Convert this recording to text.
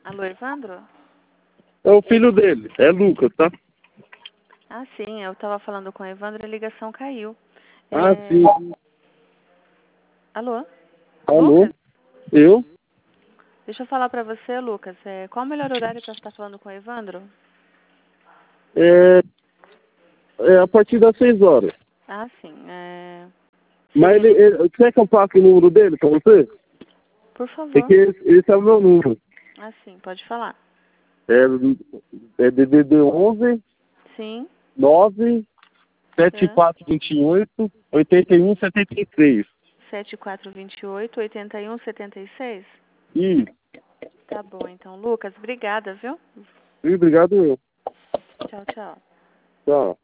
Alô, Evandro? É o filho dele, é Lucas, tá? Ah, sim, eu estava falando com o Evandro e a ligação caiu. Ah, sim. Alô? Alô? Lucas? Eu? Deixa eu falar para você, Lucas. Qual o melhor horário para estar falando com o Evandro? É a partir das 6 horas. Ah, sim. Mas ele quer que eu passe o número dele pra você? Por É favor. que esse é o meu número. Ah, sim, pode falar. É DDD 11 Sim. 9 É. 7428 8173. 7428-8176? Isso. Tá bom, então. Lucas, obrigada, viu? Obrigado eu. Tchau, tchau. Tchau.